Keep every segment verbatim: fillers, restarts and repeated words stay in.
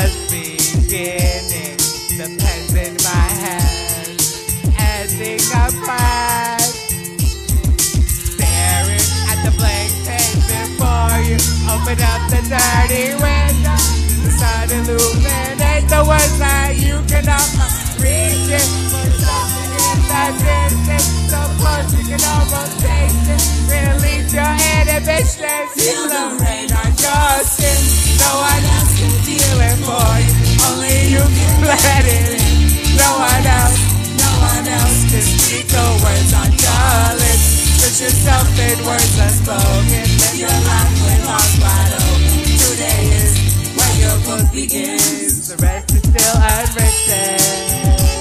just beginning. The pen's in my hand, ending up fine. Staring at the blank page before you. Open up the dirty window. The sun illuminates the words that you cannot reach it. For something in the distance, so close you can almost taste it. Release your inhibitions. Feel the rain on your skin. No one else can feel it for you. Only you can let it in. No one else, no one else can speak the words on your lips. Put yourself in words unspoken. Live your life with arms wide open. Today is where your book begins. The rest is still unwritten.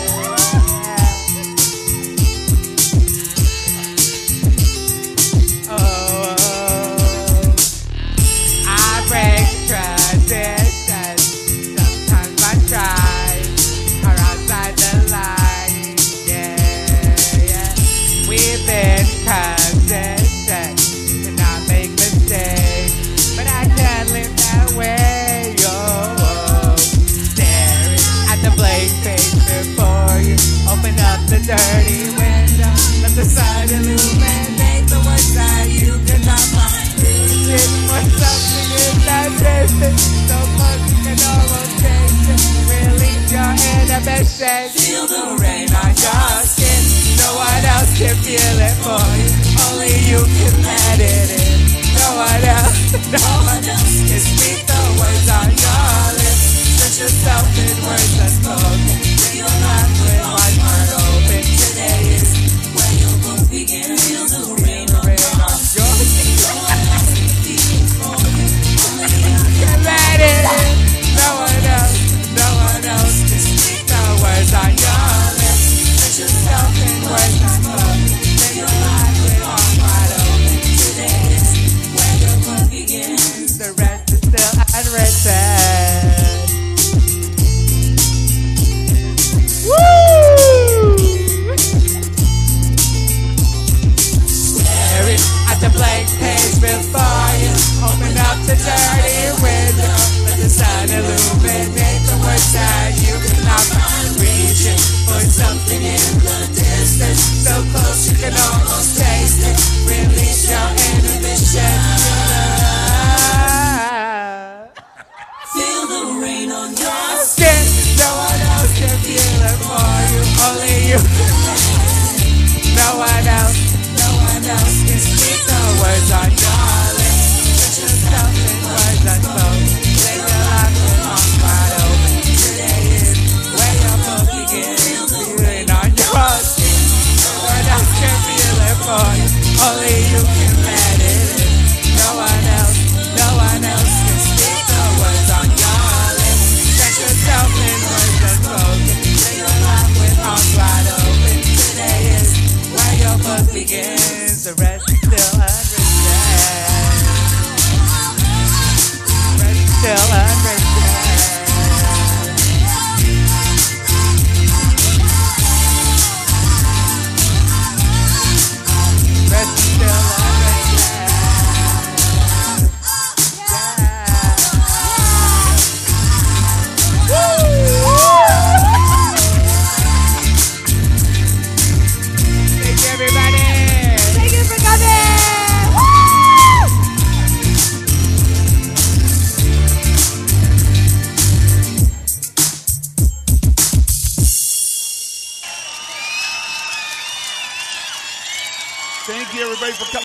The dirty window, let the sun illuminate the words that you cannot find. Reach for something in that distance, so close you can almost taste it. Release your inhibitions. Feel the rain on your skin. No one else can feel it for you. Only you can let it in. No one else, no one else can speak the words on your lips. Put yourself in words unspoken. Live your life with one heart open. Today is where your book begins. Feel the rain on your skin. No one else can feel it for you. Only you can let it in. No one else, no one else can speak the words on your lips. Put yourself in words unspoken. Live your life with one heart open. Today is where your book begins. The rest is still unwritten. The blank page before you. Open up the dirty window. Let the sun illuminate the words that you cannot find. Reaching for something in the distance, so close you can almost taste it. Release your inhibition. Feel the rain on your skin. No one else can feel it for you. Only you. No one else. No one else can speak the words on your lips. Put yourself in words unspoken. Live your life with arms wide open. Today is where your book begins. Feeling on your skin. No one else can feel it for you. Only you can let it in. No one else, no one else can speak the words on your lips. Put yourself in words unspoken. Live your life with arms wide open. Today is where your book begins. The rest is still unwritten. The rest is still unwritten. The rest is still unwritten. Thank you, everybody. Thank you for coming. Woo! Thank you, everybody, for coming.